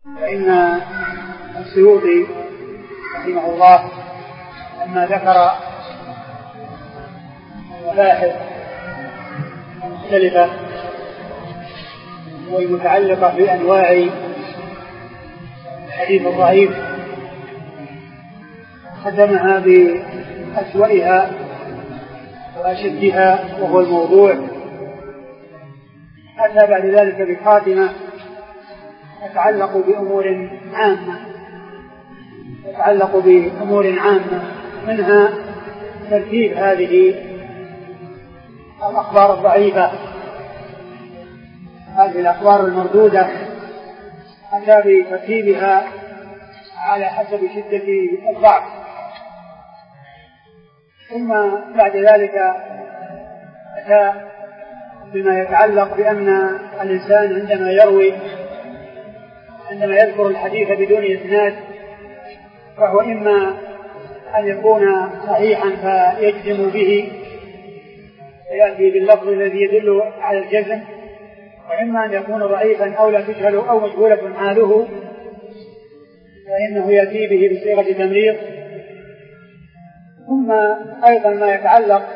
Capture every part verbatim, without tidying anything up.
فإن السيوطي رحمه الله لما ذكر مباحث مختلفة والمتعلقة بأنواع الحديث الضعيف ختمها بأسوأها وأشدها وهو الموضوع. أتى بعد ذلك بخاتمة تتعلق بأمور عامة تتعلق بأمور عامة منها ترتيب هذه الأخبار الضعيفة، هذه الأخبار المردودة أتى بترتيبها على حسب شدة الضعف. ثم بعد ذلك أتى بما يتعلق بأن الإنسان عندما يروي عندما يذكر الحديث بدون إسناد فهو إما أن يكون صحيحا فيجزم به ويأتي باللفظ الذي يدل على الجزم، وإما أن يكون ضعيفا أو لا تجهل أو مجهولة حاله فإنه يأتي به بصيغة تمريض. ثم أيضا ما يتعلق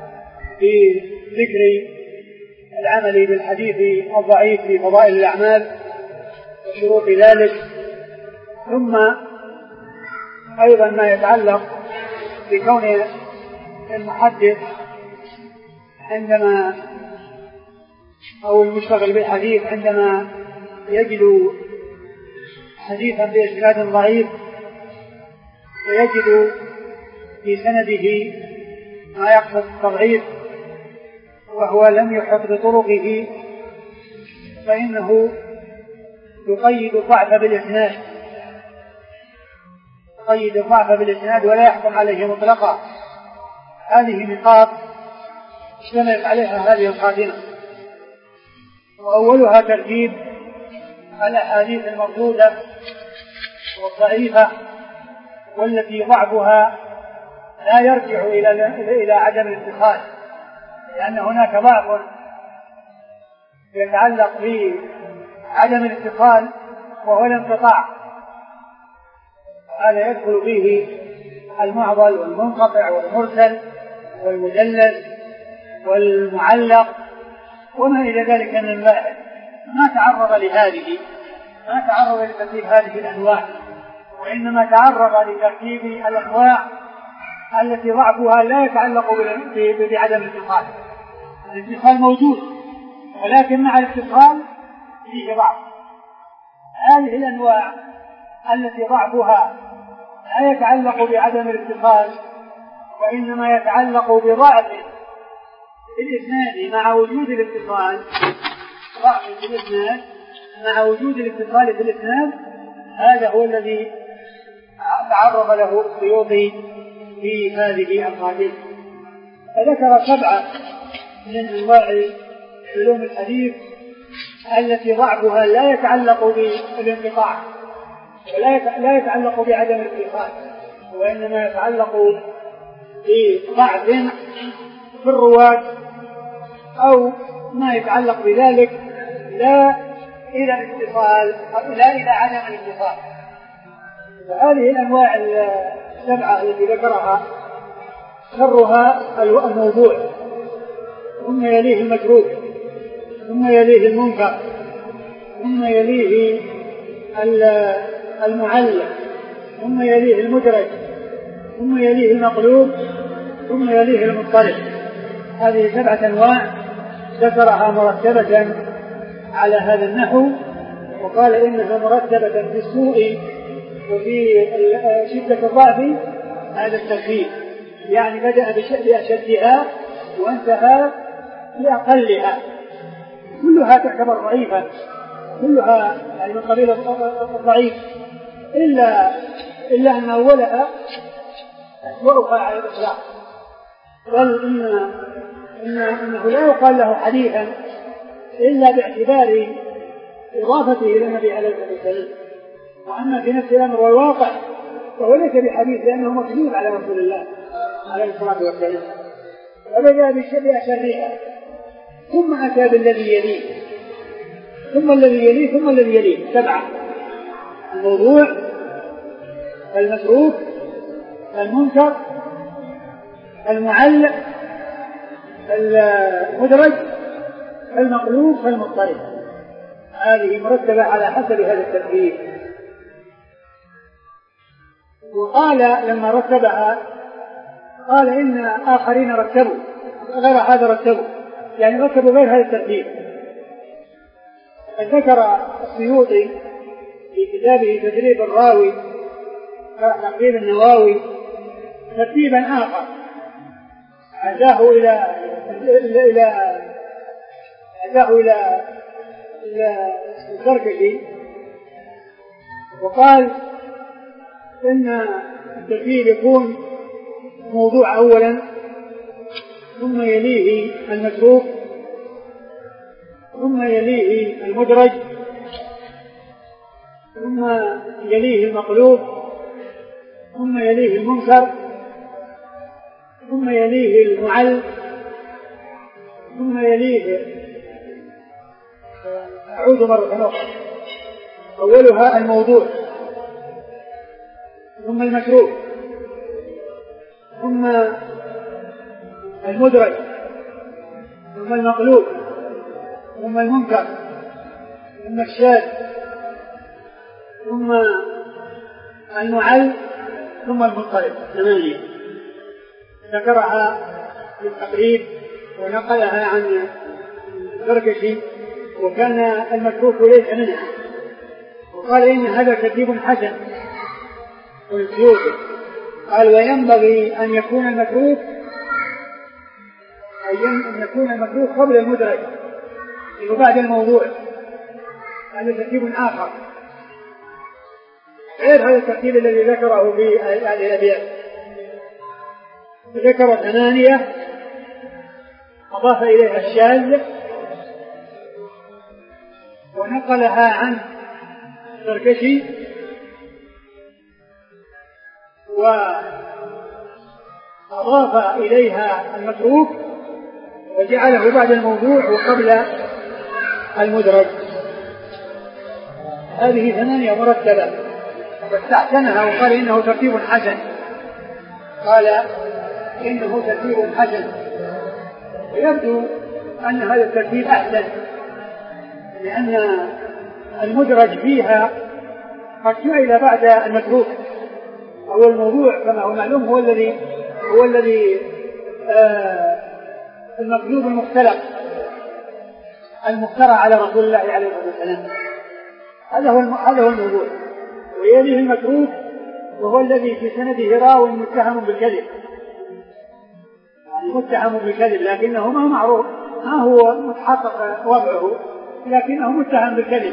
بذكر العمل بالحديث الضعيف في فضائل الأعمال وشروط ذلك. ثم أيضا ما يتعلق بكون المحدث عندما أو المشتغل بالحديث عندما يجد حديثا بإسناد ضعيف ويجد في سنده ما يقصد التضعيف وهو لم يحط بطرقه فإنه يقيد الضعف بالإسناد يقيد الضعف بالإسناد ولا يحكم عليه مطلقا. هذه نقاط اشتملت عليها هذه الخاتمة، وأولها ترتيب الأحاديث المردودة والضعيفة والتي ضعفها لا يرجع إلى إلى عدم الاتصال، لأن هناك ضعف يتعلق بعدم الاتصال وهو الانقطاع، هذا يدخل فيه المعضل والمنقطع والمرسل والمدلس والمعلق وما إلى ذلك من المباحث. ما تعرض لهذه ما تعرض لترتيب هذه الأنواع، وإنما تعرض لترتيب الأنواع التي ضعفها لا يتعلق بعدم الاتصال. الاتصال موجود ولكن مع الاتصال فيه ضعف. هذه الأنواع التي ضعفها لا يتعلق بعدم الاتصال وإنما يتعلق بضعف الإسناد مع وجود الاتصال ضعف الإسناد مع وجود الاتصال في الإسناد، هذا هو الذي تعرض له السيوطي في هذه الخاتمة. فذكر سبعة من أنواع علوم الحديث التي ضعفها لا يتعلق بالانقطاع ولا يتعلق بعدم الاتصال وإنما يتعلق بضعف في الرواة أو ما يتعلق بذلك لا إلى الاتصال لا إلى عدم الاتصال. فهذه الأنواع السبعة التي ذكرها شرها الموضوع، ثم يليه المتروك، ثم يليه المنكر، ثم يليه المعلق، ثم يليه المدرج، ثم يليه المقلوب، ثم يليه المضطرب. هذه سبعة أنواع ذكرها مرتبة على هذا النحو، وقال إنها مرتبة في السوء وفي شدة الضعف هذا الترتيب، يعني بدأ بأشدها وانتهى بأقلها. كلها تعتبر ضعيفة، كلها يعني من قبيل الضعيف، إلا إلا أن أولها أسوأها على الإطلاق، بل إن إنه لا يقال له حديثا إلا باعتبار إضافته إلى النبي عليه الصلاة والسلام، وأما في نفس الأمر والواقع فهو ليس بحديث لأنه مكذوب على رسول الله عليه الصلاة والسلام. فبدأ بأشرها ثم أتى بالذي يليه ثم الذي يليه ثم الذي يليه سبعة. الموضوع، المتروك، المنكر، المعلق، المدرج، المقلوب، المضطرب. هذه مرتبة على حسب هذا الترتيب. وقال لما رتبها قال إن آخرين رتبوا غير هذا رتبوا، يعني رتبوا غير هذا الترتيب. ذكر السيوطي في كتابه تدريب الراوي تقريب النواوي ترتيبا آخر أداه إلى إلى أداه إلى إلى الزركشي، وقال إن الترتيب يكون موضوع أولا، ثم يليه المتروك، ثم يليه المدرج، ثم يليه المقلوب، ثم يليه المنكر، ثم يليه المعل، ثم يليه أعود مرة أخرى أولها الموضوع، ثم المتروك، ثم المدرج، ثم المقلوب، ثم المنكر، ثم الشاذ، ثم المعل، ثم المضطرب. ثمانية ذكرها في التقريب ونقلها عن الزركشي، وكان المتروك ليس منها، وقال إن هذا ترتيب حسن. والسيوطي قال وينبغي أن يكون المتروك أن يكون المتروك قبل المدرج وبعد الموضوع، هذا ترتيب آخر غير هذا الترتيب الذي ذكره في الأبيات. ذكر ثمانية أضاف إليها الشاذ ونقلها عن الزركشي، وأضاف إليها المتروك وجعله بعد الموضوع وقبل المدرج. هذه ثمانية مرتبة، واستحسنها وقال إنه ترتيب حسن. قال إنه ترتيب حسن، ويبدو أن هذا الترتيب أحسن، لأن المدرج فيها قد سئل بعد المتروك، هو الموضوع كما هو معلوم هو الذي هو الذي آه المكذوب المختلق المفترى على رسول الله عليه الصلاة والسلام، هذا هو هذا هو الموضوع. ويليه المتروك وهو الذي في سنده راو متهم بالكذب، يعني متهم بالكذب لكنه ما معروف ما هو متحقق وضعه، لكنه متهم بالكذب.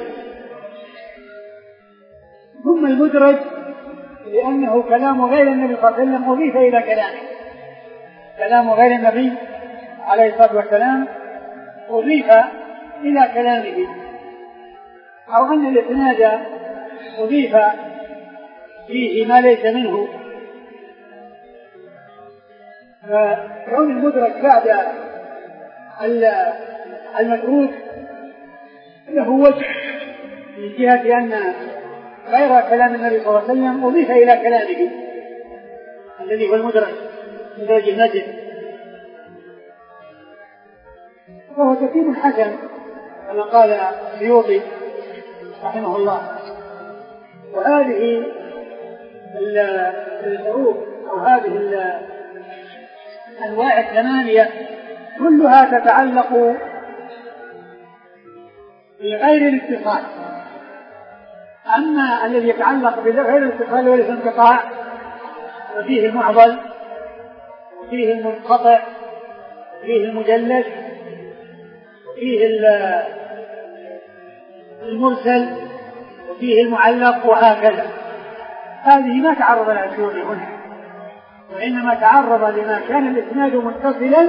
ثم المدرج لأنه كلام غير النبي صلى الله عليه وسلم أضيف إلى كلامه، كلام غير النبي عليه الصلاة والسلام أضيف إلى كلامه، أو أن الإسناد أضيف فيه ما ليس منه. فكون المدرج بعد المتروك له وجه من جهة أن غير كلام النبي صلى الله عليه وسلم أضيف إلى كلامه الذي هو المدرج مدرج النجم، وهو ترتيب حسن كما قال السيوطي رحمه الله. وهذه الحروف أو هذه الأنواع الثمانية كلها تتعلق بغير الاتصال. أما الذي يتعلق بغير الاتصال وليس انقطاع وفيه المعضل وفيه المنقطع وفيه المدلس وفيه المرسل وفيه المعلق وهكذا، هذه ما تعرض للشروط هنا، وإنما تعرض لما كان الإسناد متصلا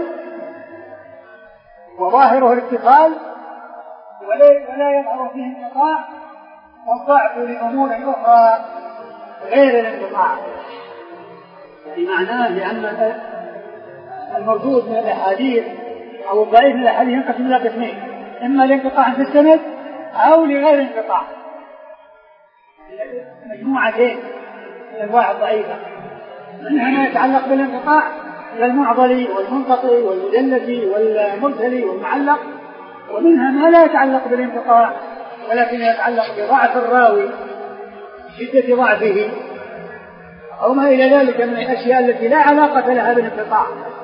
وظاهره الاتصال ولا يظهر فيه انقطاع والضعف لأمور أخرى غير الانقطاع. بمعناه لأن المردود من الأحاديث أو الضعيف من الأحاديث ينقسم إلى قسمين، إما لانقطاع في السند أو لغير انقطاع. مجموعتين من الأنواع الضعيفة، منها ما يتعلق بالانقطاع كالمعضل والمنقطع والمدلس والمرسل والمعلق، ومنها ما لا يتعلق بالانقطاع ولكن يتعلق بضعف الراوي، شدة ضعفه، أو ما إلى ذلك من الأشياء التي لا علاقة لها بالانقطاع.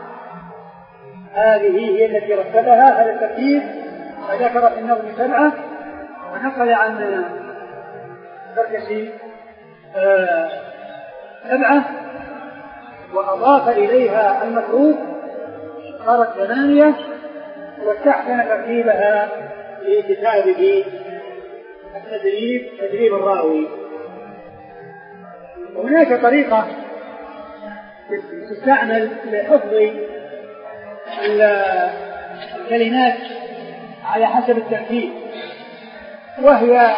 هذه هي التي رتبها هذا الترتيب، وذكر في النظم سبعة، ونقل عن الزركشي سبعة، وأضاف إليها المتروك صارت ثمانية، واستحسن ترتيبها في كتابه التدريب تدريب الراوي. وهناك طريقة تستعمل لحفظ الكلمات على حسب الترتيب، وهي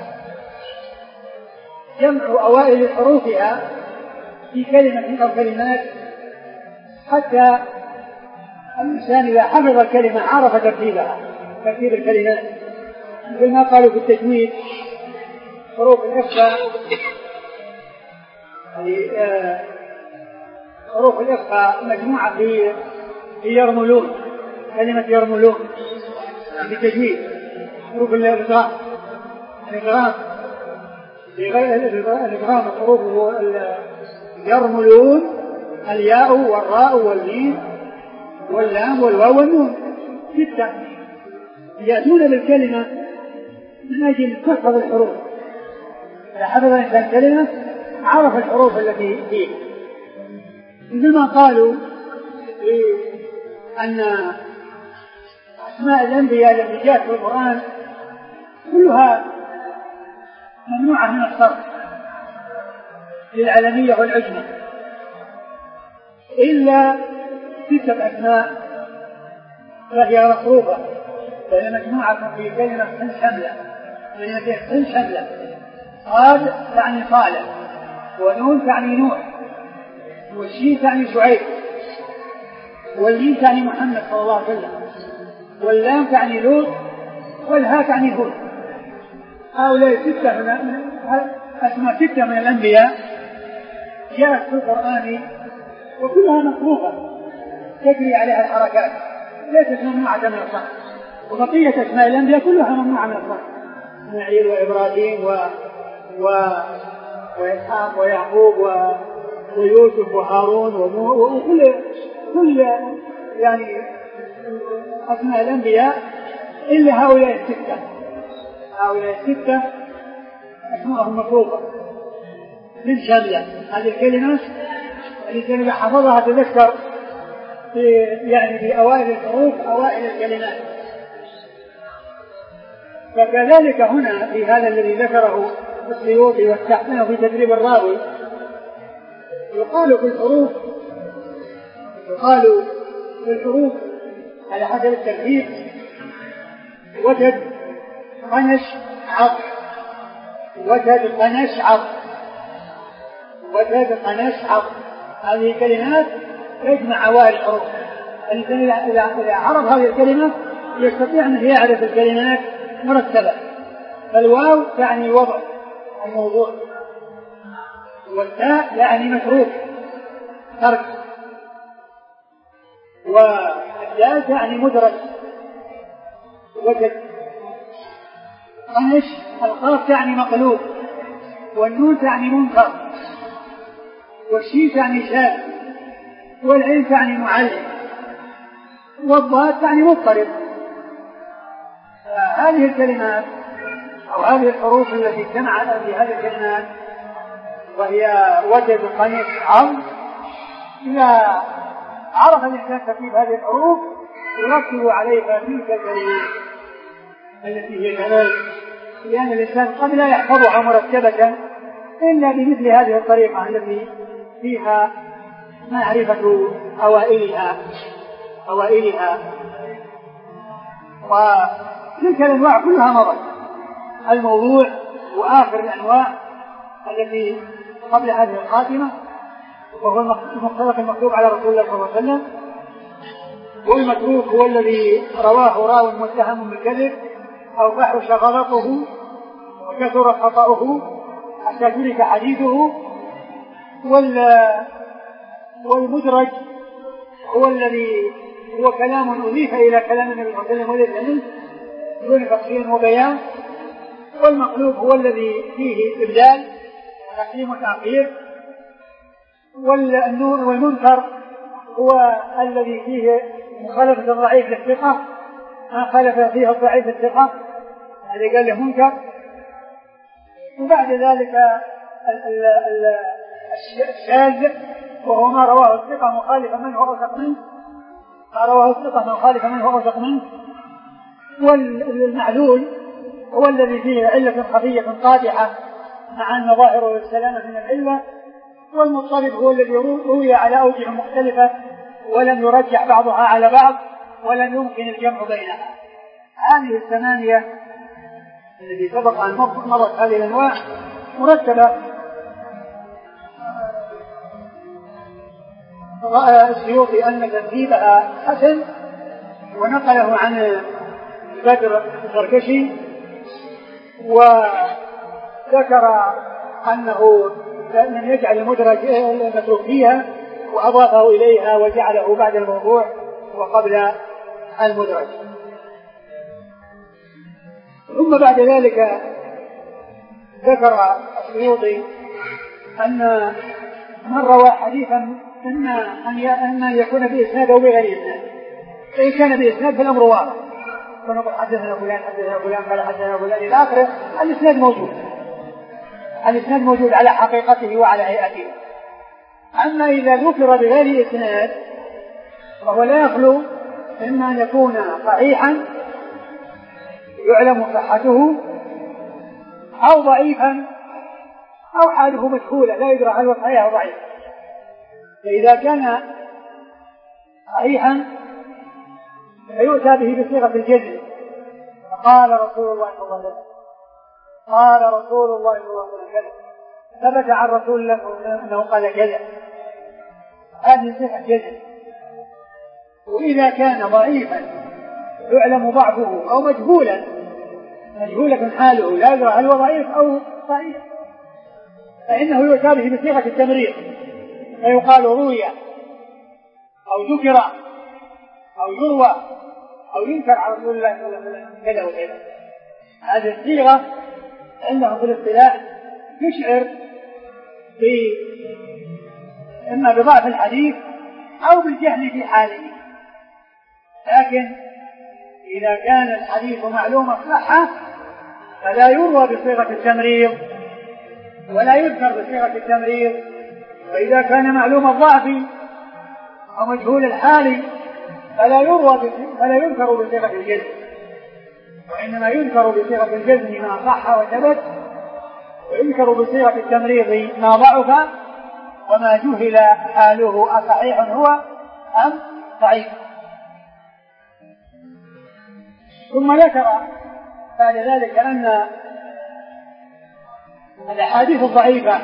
جمع أوائل حروفها في كلمة أو كلمات، حتى الإنسان إذا حفظ الكلمة عرف ترتيبها، ترتيب الكلمات، مثل ما قالوا في التجويد حروف الإخفاء، حروف الإخفاء مجموعة في يرملون، كلمة يرملون في التجويد، حروف الإدغام، الإدغام الإدغام حروفه يرملون، الياء والراء والميم واللام والواو والنون، ستة يأتون بالكلمة من أجل تحفظ الحروف. إذا حفظ الإنسان كلمة عرف الحروف التي فيه، مثل ما قالوا أن أسماء الأنبياء التي جاءت في القرآن كلها ممنوعة من الصرف للعلمية والعجمة، إلا ستة أسماء فهي مصروفة، فهي مجموعة في كلمة حن شملة، كلمتين حن شملة، صاد تعني صالح، ونون تعني نوح، والشين تعني شعيب، والميم تعني محمد صلى الله عليه وسلم، واللام تعني لوط، والهاء تعني هود. هؤلاء ستة من أسماء ستة من الأنبياء جاءت في القرآن، وكلها مصروفة تجري عليها الحركات، ليست ممنوعة من الصرف. وبقية أسماء الأنبياء كلها ممنوعة من الصرف، إسماعيل وإبراهيم و... و... وإسحاق ويعقوب و... ويوسف وهارون وكل كل يعني أسماء الأنبياء إلا هؤلاء الستة. هؤلاء الستة أسماءهم مفروضة من شاملة. هذه الكلمة الإنسان إذا حفظها تذكر في يعني في أوائل الحروف أوائل الكلمات. فكذلك هنا في هذا الذي ذكره السيوطي واستحسنه في تدريب الراوي، يقال في الحروف يقال في الحروف على حسب الترتيب وجد قنش عطف، وجد قنش عطف، وجد قنش عطف. هذه كلمات تجمع أوائل الحروف. الإنسان إذا عرف هذه الكلمة يستطيع أن يعرف الكلمات مرتبة. فالواو يعني وضع الموضوع، والتاء يعني متروك ترك، والدال يعني مدرج وجد. قنش القاف يعني مقلوب، والنون يعني منكر، والشين يعني شاذ، والعين يعني معلم، والضاد يعني مضطرب. هذه الكلمات أو هذه الحروف التي اجتمعت في هذه الكلمات وهي وجد قنش عظم، إذا عرف الإنسان ترتيب هذه الحروف يرتب عليها تلك الكلمات التي هي كذلك، لأن الإنسان قد لا يحفظها مرتبة إلا بمثل هذه الطريقة التي فيها معرفة أوائلها أوائلها وتلك الأنواع كلها مضت. الموضوع وآخر الأنواع التي قبل هذه الخاتمة، وهو المختلف المكتوب على رسول الله صلى الله عليه وسلم. والمتروك هو الذي رواه راو متهم بالكذب أو فحش غلطه وكثر خطأه حتى ترك حديثه. والمدرج هو الذي هو كلام أضيف إلى كلام النبي صلى الله عليه وسلم وليس منه دون تفصيل وبيان. والمقلوب هو الذي فيه إبدال تقديم وتأخير. والنور والمنكر هو الذي فيه مخالفة الضعيف للثقة، ما خالف فيه الضعيف الثقة هذا قال له منكر. وبعد ذلك الشاذ وهو ما رواه الثقة مخالفا منه أوثق منه، ما رواه الثقة مخالفا منه أوثق منه. والمعلول هو الذي فيه علة خفية قادحة مع أن ظاهره السلامة من العلة. والمضطرب هو الذي روي على أوجه مختلفة ولم يرجح بعضها على بعض ولم يمكن الجمع بينها. هذه الثمانية التي سبق أن مرت هذه الأنواع مرتبة. رأى السيوطي أن ترتيبها حسن ونقله عن بدر الزركشي، وذكر أنه من يجعل المدرج المتروك فيها وأضافه إليها وجعله بعد الموضوع وقبل المدرج. ثم بعد ذلك ذكر السيوطي أن من روى حديثا إما أن يكون بإسناد أو بغير إسناد، فإن كان بإسناد فالأمر واضح، فنقول حدثنا فلان حدثنا فلان قال حدثنا فلان إلى آخره. الإسناد موجود، الإسناد موجود على حقيقته وعلى هيئته. أما إذا ذكر بغير إسناد فهو لا يخلو إما أن يكون صحيحا يعلم صحته أو ضعيفا أو حاله مجهولة لا يدرى هل هو صحيح أو ضعيف. فإذا كان صحيحا فيؤتى به بصيغة الجزم، قال رسول الله صلى الله عليه وسلم قال رسول الله صلى الله عليه وسلم ثبت عن رسول الله أنه قال كذا، هذه صيغة جزم. وإذا كان ضعيفا يعلم ضعفه أو مجهولا مجهولة حاله لا يدرى هل هو ضعيف أو صحيح فإنه يؤتى به بصيغة التمريض، فيقال روي أو ذكر أو يروى أو ينكر على رسول الله صلى الله عليه وسلم كذا وكذا. هذه الصيغة عندهم في الاصطلاح تشعر إما بضعف الحديث أو بالجهل في حاله. لكن إذا كان الحديث معلوم الصحة فلا يروى بصيغة التمريض ولا يذكر بصيغة التمريض. وإذا كان معلوم الضعف أو مجهول الحال فلا يروى فلا يذكر بصيغة الجزم، وإنما يذكر بصيغة الجزم ما صح وثبت، ويذكر بصيغة التمريض ما ضعف وما جهل حاله أصحيح هو أم ضعيف. ثم ذكر بعد ذلك أن الأحاديث الضعيفة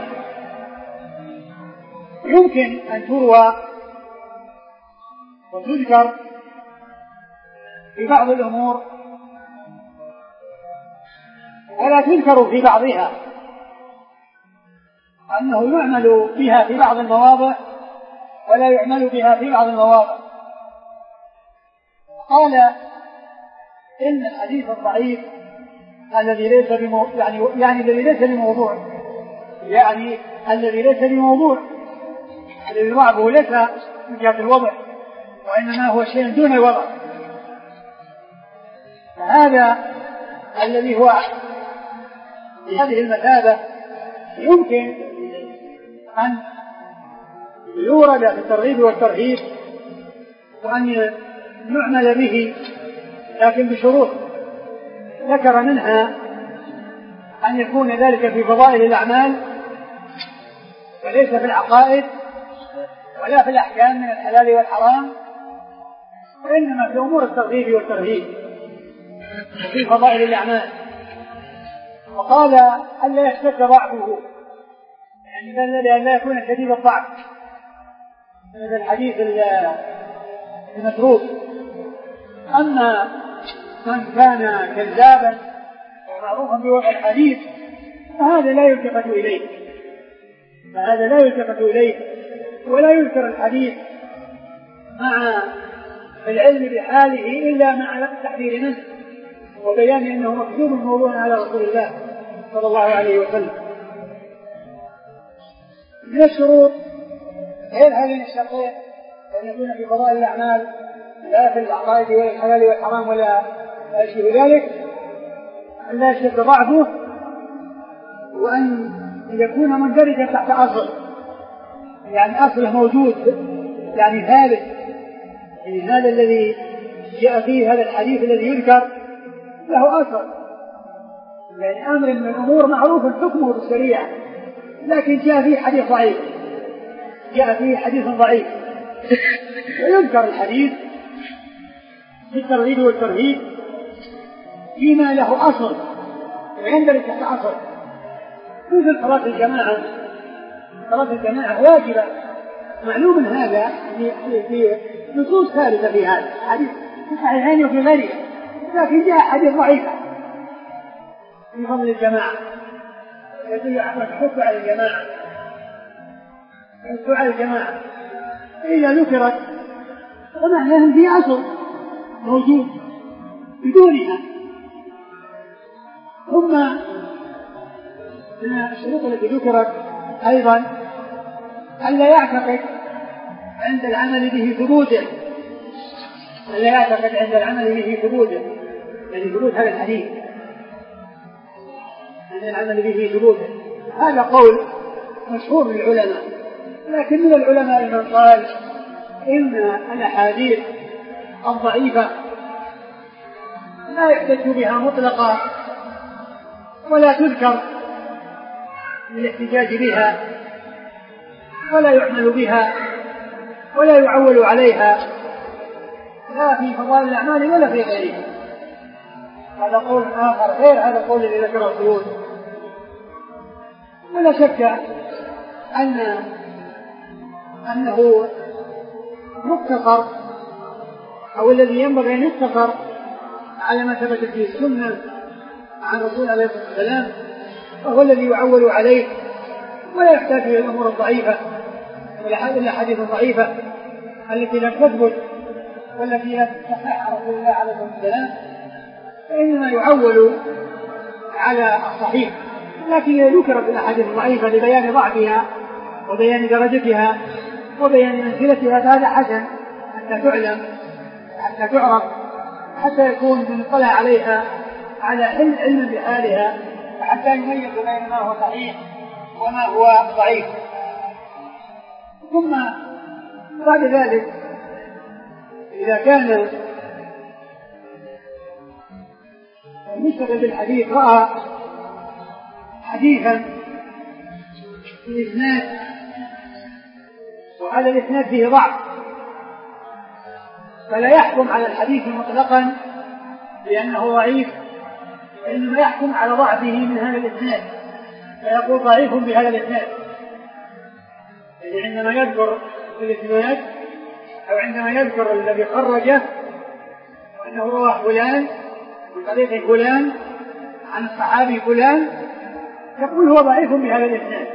يمكن أن تروى وتذكر في بعض الأمور ولا تذكر في بعضها، أنه يعمل بها في بعض المواضع ولا يعمل بها في بعض المواضع. قال إن الحديث الضعيف الذي ليس بمو... يعني يعني الذي ليس بموضوع يعني الذي ليس بموضوع الذي ضعفه ليس من جهة الوضع وإنما هو شيء دون الوضع، فهذا الذي هو بهذه المثابة يمكن أن يورد في الترغيب والترهيب وأن نعمل به، لكن بشروط ذكر منها أن يكون ذلك في فضائل الأعمال وليس في العقائد ولا في الأحكام من الحلال والحرام، وإنما في أمور الترغيب والترهيب في فضائل الأعمال. وقال ألا يشتد ضعفه، يعني بل لا يكون شديد الضعف، هذا الحديث المتروك. أما من كان كذابا ومعروفا بوضع الحديث فهذا لا يلتفت إليه فهذا لا يلتفت إليه ولا يذكر الحديث مع العلم بحاله إلا مع تحذير منه وبيان أنه مكذوب موضوع على رسول الله صلى الله عليه وسلم. من الشروط غير هذين الشرطين أن يكون في فضائل الأعمال لا في العقائد ولا الحلال والحرام ولا شيء ذلك، أن لا يشد ضعفه، وأن يكون مندرجا تحت أصل، يعني أصله موجود، يعني ثابت، يعني هذا الذي جاء فيه هذا الحديث الذي يذكر له أصل، يعني أمر من الأمور معروف حكمه بالشريعة، لكن جاء فيه حديث ضعيف جاء فيه حديث ضعيف ويذكر الحديث بالترغيب والترهيب فيما له أصل ويندرج تحت أصل، مثل صلاة الجماعة. صلاة الجماعة واجبة، معلوم هذا في نصوص ثابتة في هذا حديث في صحيحين وفي غيره، لكن جاء حديث ضعيف في فضل الجماعة يدل على الحث على الجماعة الحث على الجماعة إذا ذكرت فمعناها في أصل موجود بدونها. ثم من الشروط التي ذكرت أيضا ألا يعتقد عند العمل به ثبوته ألا يعتقد عند العمل به ثبوته يعني ثبوت هذا الحديث عند العمل به ثبوته. هذا قول مشهور للعلماء، لكن من العلماء من قال إن الأحاديث الضعيفة لا يحتج بها مطلقا ولا تذكر للاحتجاج بها ولا يعمل بها ولا يعول عليها لا في فضائل الأعمال ولا في غيرها. هذا قول آخر غير هذا القول الذي ذكره السيوطي. ولا شك أن أنه مقتصر أو الذي ينبغي أن يقتصر على ما ثبت في السنة عن رسول عليه الصلاة والسلام، وهو الذي يعول عليه ولا يحتاج إلى الأمور الضعيفة ولا حديث ضعيفة التي لم تثبت والتي لم تصح عن رسول الله عليه الصلاة والسلام، فإنما يعول على الصحيح، لكن ذكرت الأحاديث الضعيفة لبيان ضعفها وبيان درجتها وبيان منزلتها، فهذا حسن حتى تعلم حتى تعرف حتى يكون من اطلع عليها على علم بحالها حتى يميز بين ما هو صحيح وما هو ضعيف. ثم بعد ذلك إذا كان المشتغل بالحديث رأى حديثا في الإسناد وهذا الإسناد فيه ضعف، فلا يحكم على الحديث مطلقا لأنه ضعيف، إنما يحكم على ضعفه من هذا الإسناد فيقول ضعيف بهذا الإسناد. يعني عندما يذكر في الإسناد أو عندما يذكر الذي خرجه وأنه رواه فلان من طريق فلان عن الصحابي فلان يقول هو ضعيف بهذا الإسناد،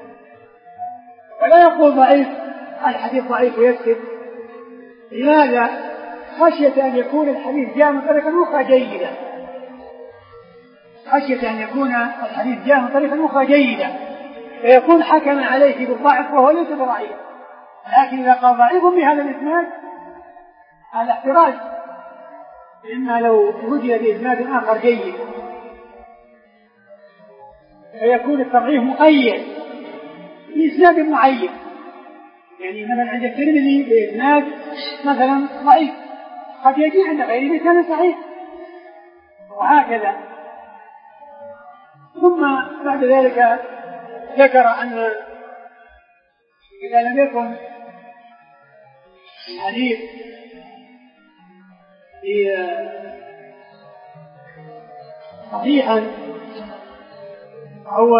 ولا يقول ضعيف الحديث ضعيف ويكتب. لماذا؟ خشية أن يكون الحديث جاء من طريقة أخرى جيدة خشية أن يكون الحديث جاء من طريقة أخرى جيدة فيكون حكم عليه بالضعف وهو ليس بضعيف. لكن إذا قال ضعيف بهذا الإسناد هذا احتراز، لأنه لو وجد بإسناد آخر جيد فيكون التضعيف مقيد بإسناد معين. يعني مثلا عند الترمذي بإسناد مثلا ضعيف قد يجي عند غيره بإسناد صحيح وهكذا. ثم بعد ذلك ذكر أن إذا لم يكن الحديث صحيحا أو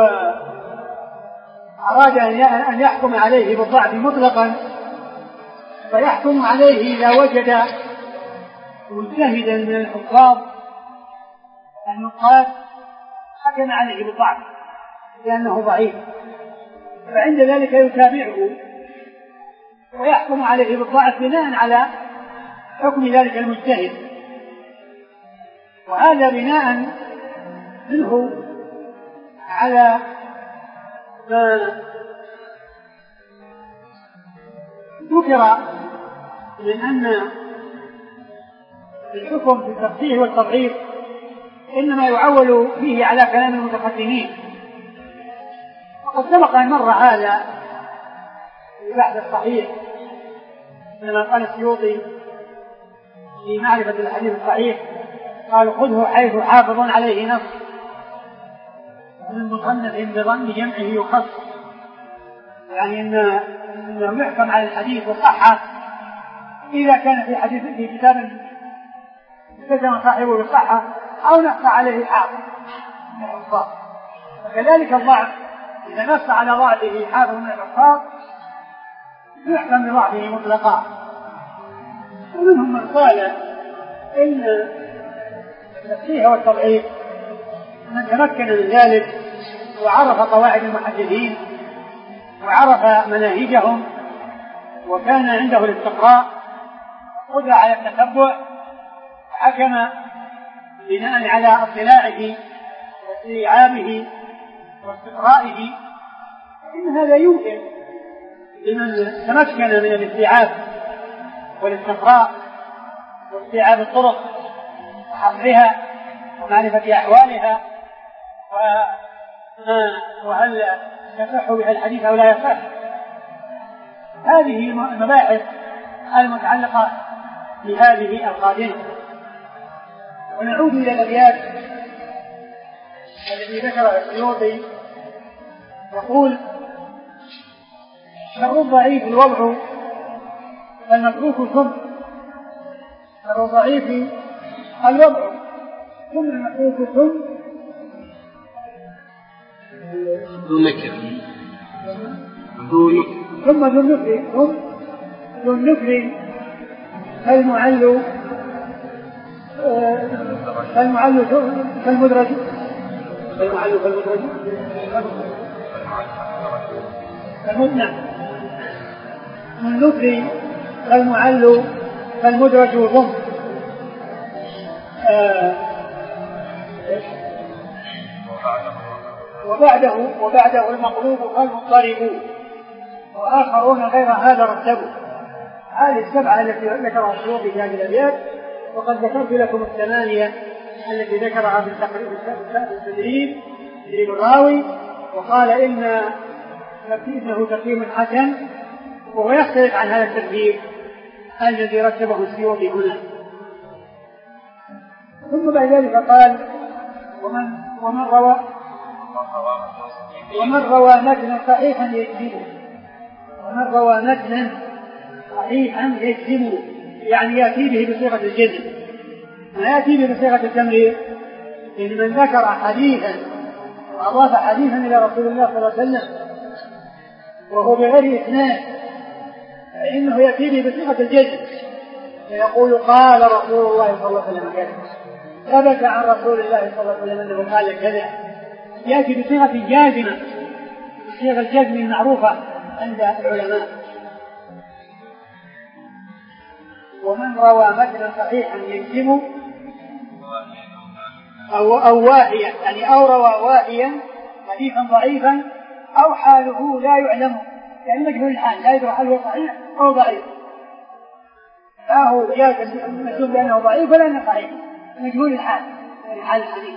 أراد أن يحكم عليه بالضعف مطلقا فيحكم عليه إذا وجد مجتهدا من الحفاظ النقاد حكم عليه بالضعف لأنه ضعيف، فعند ذلك يتابعه ويحكم عليه بالضعف بناء على حكم ذلك المجتهد، وهذا بناء منه على ما ذكر من أن الحكم في التصحيح والتضعيف إنما يعول فيه على كلام المتقدمين. وقد سبق أن مر هذا في بحث الصحيح لما قال السيوطي في معرفة الحديث الصحيح قال خذه حيث حافظ عليه نص من مصنف بظن جمعه يخص، يعني إن إنه يحكم على الحديث والصحة إذا كان في حديث في كتاب كتب صاحبه بالصحة أو نص عليه حافظ. وكذلك الضعف إذا نص على ضعفه حافظ من الحفاظ يحكم بضعفه مطلقا. ومنهم من قال إن التصحيح والتضعيف من تمكن من ذلك وعرف قواعد المحدثين وعرف مناهجهم وكان عنده الاستقراء قدر على التتبع حكم بناء على اطلاعه واستيعابه واستقرائه، إن هذا يمكن لمن تمكن من الاستيعاب والاستقراء واستيعاب الطرق وحفظها ومعرفة أحوالها وهل يصح بها الحديث أو لا يصح. هذه المباحث المتعلقة بهذه القادمة. ونعود إلى الأبيات التي ذكرها السيوطي يقول شر الضعيف الوضع المتروك ثم شر الضعيف الوضع ثم المتروك ثم ذو نكر ثم ذو النكر ثم ذو النكر المعل المعل كالمدرج المعل كالمدرج المدنع من النكر المعل كالمدرج والضم وبعده وبعده المقلوب كالمضطرب وآخرون غير هذا رتبوا. هذه السبعة التي ذكرها السيوطي في هذه الأبيات، وقد ذكرت لكم الثمانية التي ذكرها في التدريب تدريب الراوي، وقال إن إنه تقييم حسن، وهو يختلف عن هذا الترتيب الذي رتبه السيوطي هنا. ثم بعد ذلك قال ومن ومن روى ومن روى متنا صحيحا يجزمه ومن روى متنا صحيحا يجزمه يعني يأتي به بصيغة الجزم، ما يأتي به بصيغة التمرير. إن من ذكر حديثا وأضاف حديثا إلى رسول الله صلى الله عليه وسلم وهو بغير إسناد فإنه يأتي به بصيغة الجزم، فيقول قال رسول الله صلى الله عليه وسلم كذا، ثبت عن رسول الله صلى الله عليه وسلم أنه قال كذا، يأتي بصيغة جازمة، بصيغة الجزم المعروفة عند العلماء. ومن روى متنا صحيحا يجزم أو, أو واهيا يعني أو روى واهيا حديثا ضعيفا أو حاله لا يعلم، يعني مجهول الحال لا يدرى هل هو صحيح أو ضعيف، لا هو يجزم بأنه ضعيف ولا أنه صحيح، مجهول الحال يعني حال الحديث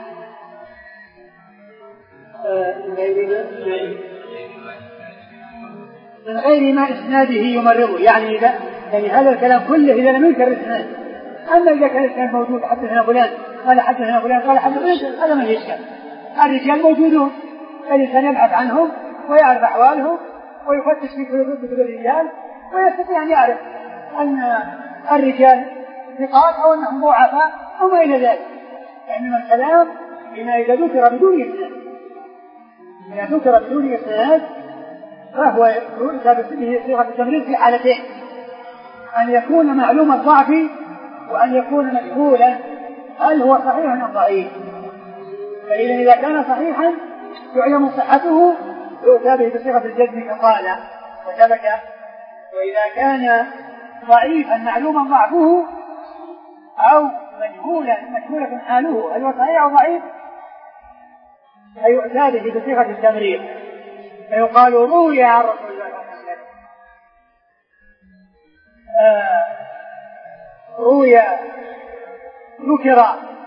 من غير ما إسناده يمرضه، يعني إذا يعني هذا الكلام كله إذا لم ينكر الإسناد. أما إذا كان الإسناد موجود حدثنا فلان قال حدثنا فلان قال حدثنا فلان هذا ما يشكل، الرجال موجودون الإنسان يبحث عنهم ويعرف أحوالهم ويفتش في كتب الرجال ويستطيع أن يعرف أن الرجال ثقات أو أنهم ضعفاء أو ما إلى ذلك. يعني الكلام بما إذا ذكر بدون إسناد، إذا ذكر بدون إسناد فهو يؤتى بصيغة التمريض في حالتين: أن يكون معلوم الضعف وأن يكون مجهولا هل هو صحيح أم ضعيف. فإذا إذا كان صحيحا يعلم صحته يؤتى به بصيغة الجزم كقال وثبت. وإذا كان ضعيفا معلوما ضعفه أو مجهولا مجهولة حاله هل هو صحيح أو ضعيف فيؤتى به بصيغة التمريض فيقال روي عن رسول الله صلى الله عليه وسلم آه روي ذكر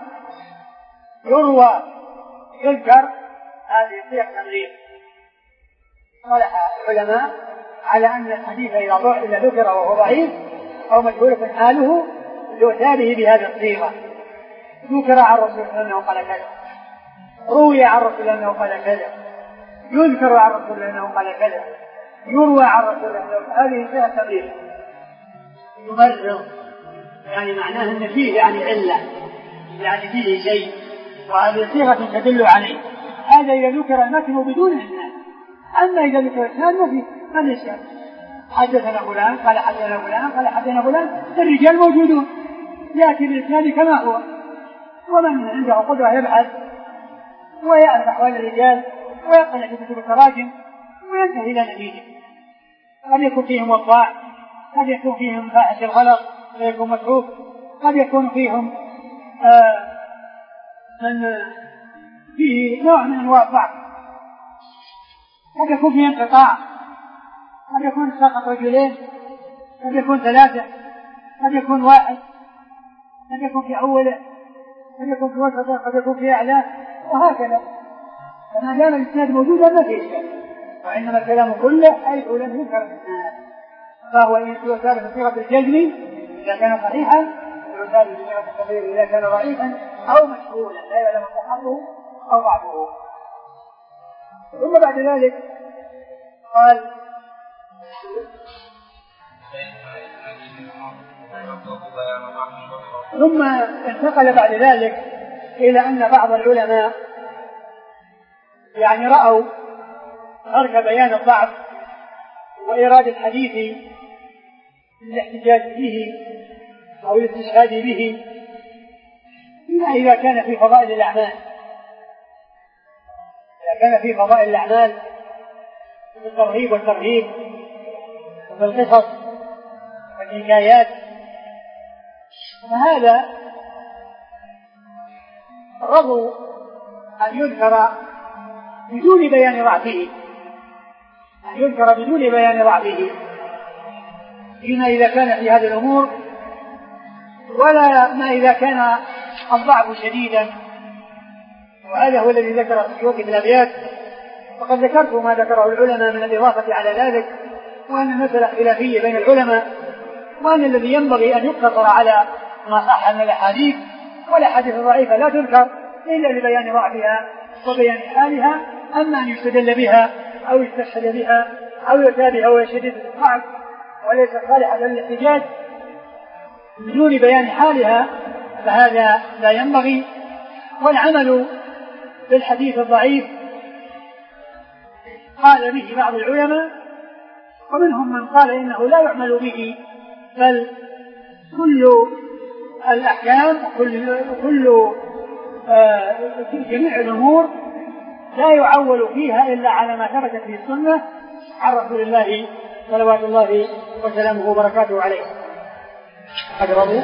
يروى يذكر هذه صيغ تمريض. صلح العلماء على أن الحديث إذا ذكر وهو ضعيف أو مجهولة حاله يؤتى به بهذه الصيغة. ذكر عن رسول الله أنه قال كذا روي عن رسول الله أنه قال كذا يذكر عن رسول الله أنه قال كذا يروى عن رسول الله أنه هذه صيغة تمريض. يمرض يعني معناه أن فيه يعني علة يعني فيه شيء وهذه صيغة تدل عليه. هذا إذا ذكر المتن بدون إسناد. أما إذا ذكر الإسناد ما فيه ما الإشكال حدثنا فلان قال حدثنا فلان قال حدثنا فلان الرجال موجودون يأتي بالإسناد كما هو. ومن عنده قدرة يبحث ويعرف أحوال الرجال ويطلع في كتب التراجم وينتهي إلى نتيجة. قد يكون فيهم وضاع قد يكون فيهم فاحش الغلط ويكون متروك قد يكون فيهم آه من فيه نوع من أنواع الضعف قد يكون فيه انقطاع قد يكون سقط رجلين قد يكون ثلاثة قد يكون واحد قد يكون في أوله قد يكون في وسطه قد يكون في أعلاه وهكذا. فما دام الإسناد موجودا ما فيه إشكال. وإنما الكلام كله حيث لم يذكر الإسناد فهو يؤتى بصيغة الجزم إذا كان صحيحا ويؤتى بصيغة التمريض إذا كان ضعيفا أو مشهولا لا يعلم صحته أو ضعفه. ثم بعد ذلك قال ثم انتقل بعد ذلك إلى أن بعض العلماء يعني رأوا ترك بيان الضعف وإرادة الحديث للاحتجاج به أو الاستشهاد به إلا إذا كان في فضائل الأعمال. إذا كان في فضائل الأعمال في الترهيب والترهيب وفي القصص والحكايات فهذا رضوا أن يذكر بدون بيان ضعفه أن يذكر بدون بيان ضعفه فيما إذا كان في هذه الأمور ولا ما إذا كان الضعف شديدا. وهذا هو الذي ذكر في وقت الأبيات. وقد ذكرت ما ذكره العلماء من الإضافة على ذلك وأن المسألة خلافية بين العلماء وأن الذي ينبغي أن يقتصر على ما صح من الأحاديث والأحاديث الضعيفة لا تذكر إلا لبيان ضعفها وبيان حالها. أما أن يستدل بها أو يستشهد بها أو يؤتى بها ويشدد الضعف وليس صالحا للاحتجاج بدون بيان حالها فهذا لا ينبغي. والعمل بالحديث الضعيف قال به بعض العلماء ومنهم من قال إنه لا يعمل به بل كل الأحكام وكل, كل آه جميع الأمور لا يعول فيها إلا على ما ثبتت في السنة عن رسول الله صلوات الله وسلامه وبركاته عليه. أقربوا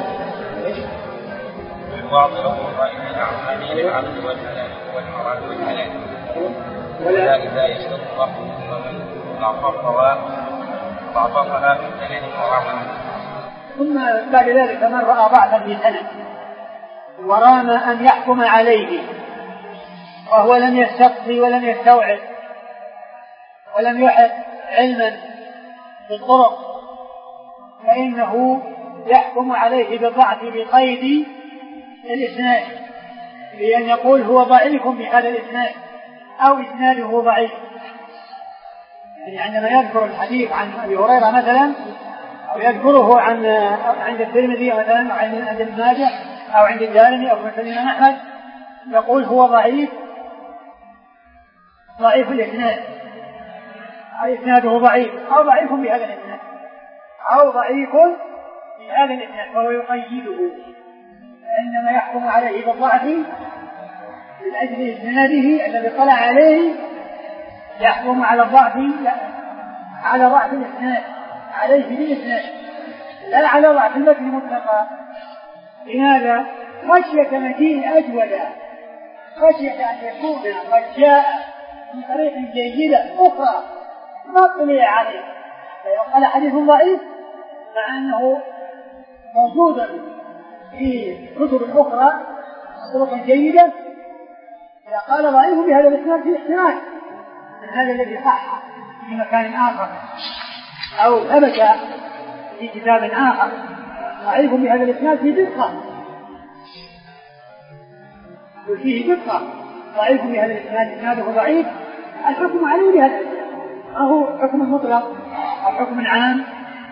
بعض الأمور إلى الأعمال للعبد والحلال والحرام والحلال ولا إذا يشترط ضعف ومن ضعفها ضعفها في سند وعمل. ثم بعد ذلك من رأى ضعفا في سند ورام أن يحكم عليه وهو لم يستقصي ولم يستوعب ولم يحط علما بالطرق فإنه يحكم عليه بالضعف بقيد الإسناد بأن يقول هو ضعيف بهذا الإسناد أو إسناده ضعيف. يعني عندما يذكر الحديث عن أبي هريرة مثلا أو يذكره عن عند الترمذي مثلا أو عند ابن ماجه أو عند الدارمي أو مثلا الإمام أحمد يقول هو ضعيف ضعيف الإسناد أو إسناده ضعيف أو ضعيف بهذا الإسناد أو ضعيف بهذا الإسناد فهو يقيده. عندما يحكم عليه بالضعف من أجل إسناده الذي طلع عليه يحكم على الضعف على ضعف الإسناد عليه بالإسناد لا على ضعف المتن مطلقا. لماذا؟ خشية مجيء أجودا، خشية أن يكون قد جاء من طريق جيدة أخرى ما طلع عليه فيقال حديث ضعيف مع أنه موجود في كتب أخرى طرق جيدة. إذا قال ضعيف بهذا الإسناد في احتمال من هذا الذي صح في مكان آخر أو ثبت في كتاب آخر ضعيف بهذا الإسناد في دقة وفيه دقة ضعيف بهذا الإسناد إسناده ضعيف الحكم عليه بهذا أهو حكم مطلق أو حكم عام.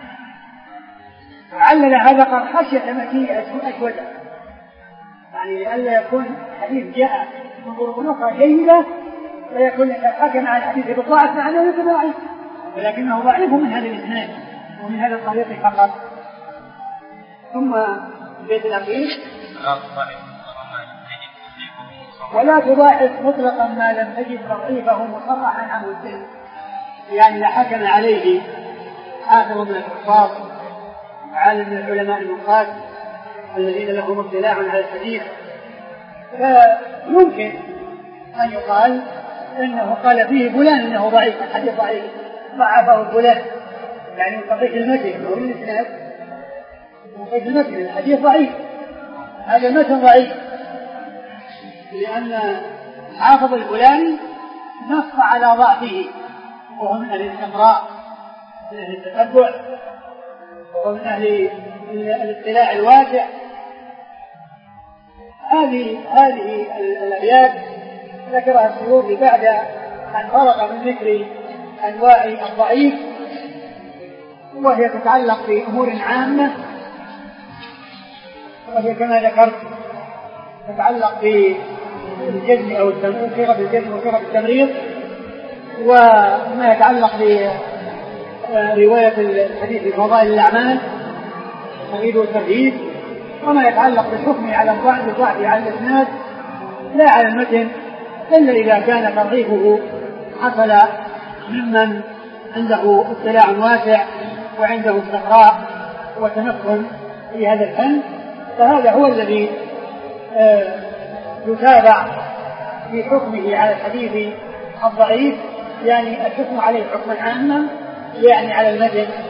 علل هذا قال خشية مجيء أجودا يعني لئلا يكون حديث جاء من طرق أخرى جيدة فيكون حكم على الحديث بالضعف مع أنه ليس ضعيف ولكنه ضعيف من هذا الإسناد ومن هذا الطريق فقط. ثم البيت الأخير ولا تضاعف مطلقا ما لم تجد تضعيفه مصرحا عنه السن يعني لا حكم عليه حافظ من الحفاظ عالم من العلماء النقاد الذين لهم اطلاع على الحديث فيمكن أن يقال إنه قال فيه فلان إنه ضعيف الحديث ضعيف ضعفه فلان يعني من طريق المتن أو الإسناد من طريق المتن الحديث ضعيف هذا المتن ضعيف لأن حافظ الفلاني نص على ضعفه وهو من أهل الاستقراء من أهل التتبع وهو من أهل الاطلاع الواسع. هذه هذه الأبيات ذكرها السيوطي بعد أن فرغ من ذكر أنواع الضعيف وهي تتعلق بأمور عامة وهي كما ذكرت تتعلق بالجزم أو صيغة الجزم وصيغة التمريض وما يتعلق برواية الحديث بفضائل الأعمال الترغيب والترهيب وما يتعلق بالحكم على الضعف الضعف على الإسناد لا على المتن إلا إذا كان تضعيفه حصل ممن عنده اطلاع واسع وعنده استقراء وتمكن في هذا الفن فهذا هو الذي آه يتابع في حكمه على الحديث الضعيف يعني الحكم عليه حكما عاما يعني على المتن